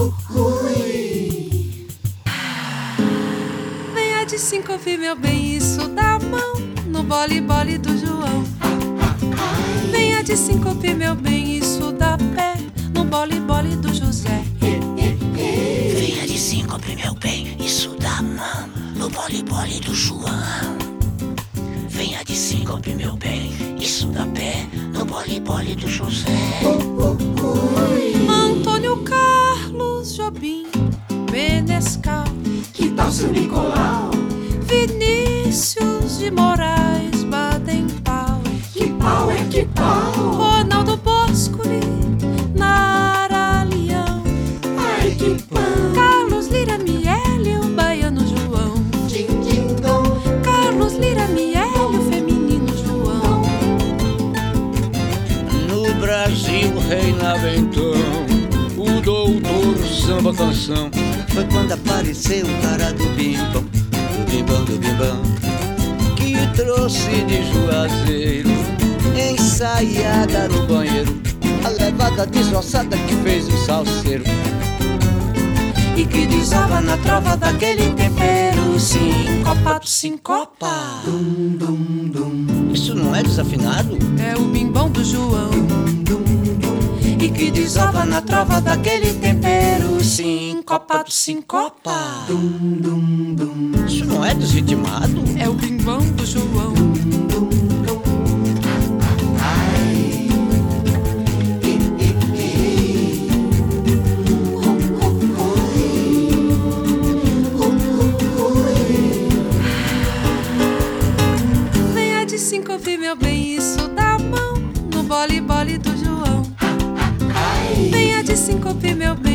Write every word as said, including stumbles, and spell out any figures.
Venha de síncope, meu bem, isso dá mão no bole bole do João. Venha de síncope, meu bem, isso dá pé no bole bole do José. Venha de síncope, meu bem, isso dá mão no bole bole do João. Venha de síncope, meu bem, isso dá pé no bole bole do José. Antônio Carlos Jobim Menescal, que tal seu Nicolau? Vinícius de Moraes Baden-Powell, que pau é que pau? Ronaldo Boscoli, Nara Leão, ai que pão! Carlos Lira Miele, o baiano João. Din, din, dom. Carlos Lira Miele, o feminino João. No Brasil reinava então o doutor samba canção. Foi quando apareceu o cara do bimbão, do bimbão, do bimbão, que trouxe de Juazeiro, ensaiada no banheiro, a levada desroçada que fez o salseiro. E que desava na trova daquele tempero, sincopado, sincopa. Dum, dum, dum. Isso não é desafinado? É o bimbão do João. E que desova na trova daquele tempero, sincopado, sincopa. Dum, dum, dum. Isso não é desritimado? É o bimbão do João. Dum, dum. Ai. I, i, i. Hu, hu, hui. Hu, hu, hui. Venha de síncope, meu bem, isso dá mão no bole bole do João. Venha de síncope, meu bem.